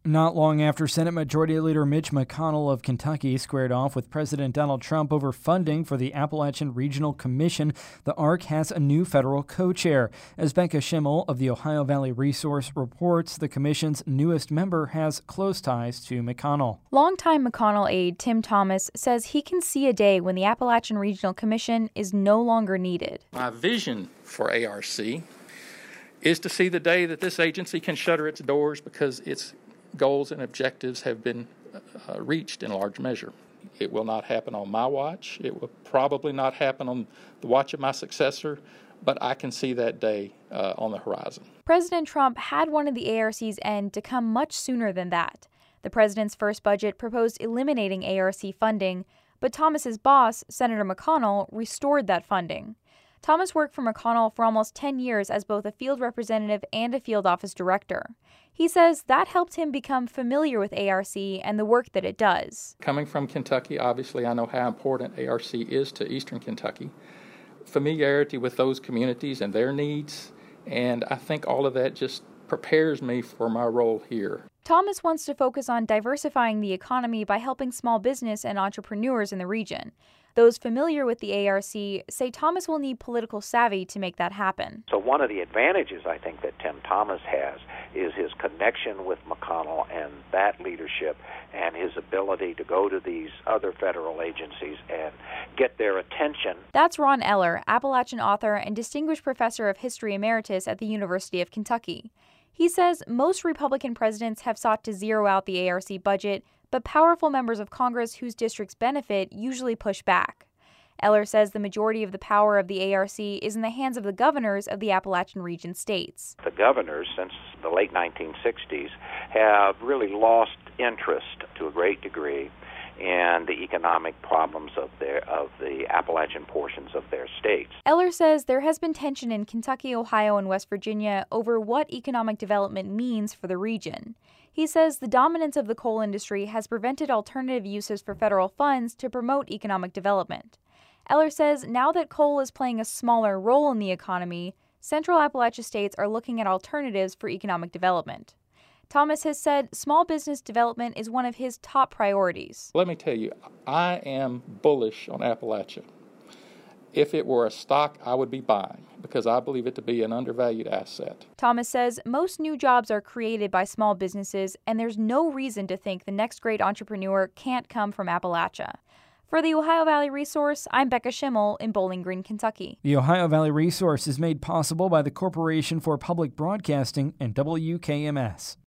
Not long after Senate Majority Leader Mitch McConnell of Kentucky squared off with President Donald Trump over funding for the Appalachian Regional Commission, the ARC has a new federal co-chair. As Becca Schimmel of the Ohio Valley Resource reports, the commission's newest member has close ties to McConnell. Longtime McConnell aide Tim Thomas says he can see a day when the Appalachian Regional Commission is no longer needed. My vision for ARC is to see the day that this agency can shutter its doors because its goals and objectives have been reached in large measure. It will not happen on my watch. It will probably not happen on the watch of my successor, but I can see that day on the horizon. President Trump had wanted the ARC's end to come much sooner than that. The president's first budget proposed eliminating ARC funding, but Thomas's boss, Senator McConnell, restored that funding. Thomas worked for McConnell for almost 10 years as both a field representative and a field office director. He says that helped him become familiar with ARC and the work that it does. Coming from Kentucky, obviously I know how important ARC is to Eastern Kentucky. Familiarity with those communities and their needs, and I think all of that just prepares me for my role here. Thomas wants to focus on diversifying the economy by helping small business and entrepreneurs in the region. Those familiar with the ARC say Thomas will need political savvy to make that happen. So one of the advantages I think that Tim Thomas has is his connection with McConnell and that leadership and his ability to go to these other federal agencies and get their attention. That's Ron Eller, Appalachian author and distinguished professor of history emeritus at the University of Kentucky. He says most Republican presidents have sought to zero out the ARC budget, but powerful members of Congress whose districts benefit usually push back. Eller says the majority of the power of the ARC is in the hands of the governors of the Appalachian region states. The governors, since the late 1960s, have really lost interest to a great degree in the economic problems of the Appalachian portions of their states. Eller says there has been tension in Kentucky, Ohio, and West Virginia over what economic development means for the region. He says the dominance of the coal industry has prevented alternative uses for federal funds to promote economic development. Eller says now that coal is playing a smaller role in the economy, Central Appalachia states are looking at alternatives for economic development. Thomas has said small business development is one of his top priorities. Let me tell you, I am bullish on Appalachia. If it were a stock, I would be buying because I believe it to be an undervalued asset. Thomas says most new jobs are created by small businesses, and there's no reason to think the next great entrepreneur can't come from Appalachia. For the Ohio Valley Resource, I'm Becca Schimmel in Bowling Green, Kentucky. The Ohio Valley Resource is made possible by the Corporation for Public Broadcasting and WKMS.